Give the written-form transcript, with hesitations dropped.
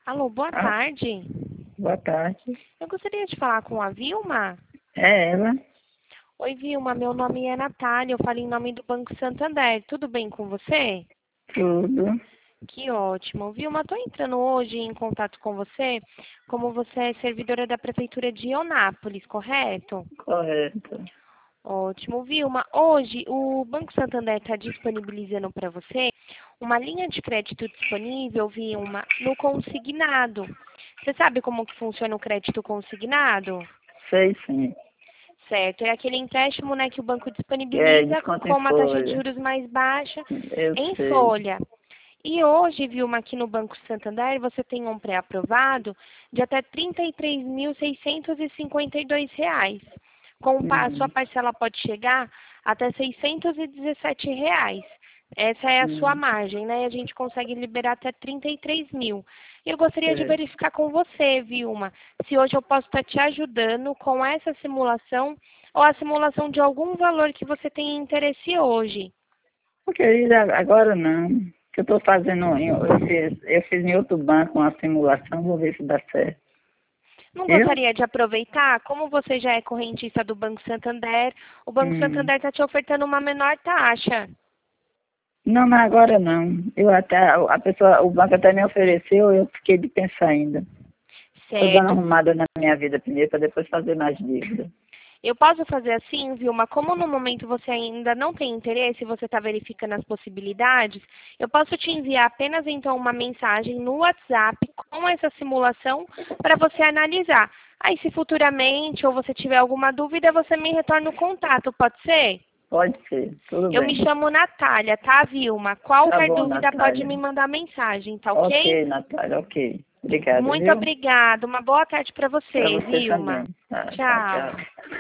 Alô, boa Ah, tarde. boa tarde. Eu gostaria de falar com a Vilma. É ela? Oi, Vilma, meu nome é Natália, eu falo em nome do Banco Santander. Tudo bem com você? Tudo. Que ótimo. Vilma, estou entrando hoje em contato com você, como você é servidora da Prefeitura de Onápolis, correto? Correto. Ótimo, Vilma. Hoje o Banco Santander está disponibilizando para você uma linha de crédito disponível, Vilma, no consignado. Você sabe como que funciona o crédito consignado? Sei sim. Certo, é aquele empréstimo, né, que o banco Que é disponibiliza desconto com em uma taxa de folha. juros mais baixa Eu em sei. folha. E hoje, Vilma, aqui no Banco Santander, você tem um pré-aprovado de até R$ 33.652. Sua Uhum. parcela pode chegar até R$ 617. Essa é a sua Uhum. margem, né? A gente consegue liberar até 33 mil. Eu gostaria de Sei. verificar com você, Vilma, se hoje eu posso estar te ajudando com essa simulação ou a simulação de algum valor que você tenha interesse hoje. Porque agora não. Que eu estou fazendo, eu fiz em outro banco uma simulação, vou ver se dá certo. Não Eu? gostaria de aproveitar, como você já é correntista do Banco Santander, o Banco Hum. Santander está te ofertando uma menor taxa. Não, mas agora não. Eu até, a pessoa, o banco até me ofereceu, eu fiquei de pensar ainda. Estou dando Certo. arrumada na minha vida primeiro, para depois fazer mais dívida. Eu posso fazer assim, Vilma, como no momento você ainda não tem interesse, você está verificando as possibilidades, eu posso te enviar apenas então uma mensagem no WhatsApp com essa simulação para você analisar. Aí se futuramente ou você tiver alguma dúvida, você me retorna o contato, pode ser? Pode ser, tudo Eu me bem. chamo Natália, tá, Vilma? Tá Qualquer bom, dúvida pode Natália. me mandar mensagem, tá Ok, ok? Natália, ok. Obrigada, Muito viu? obrigada. Uma boa tarde para Para você, você Vilma. também. Tá, tchau, Tchau. tchau.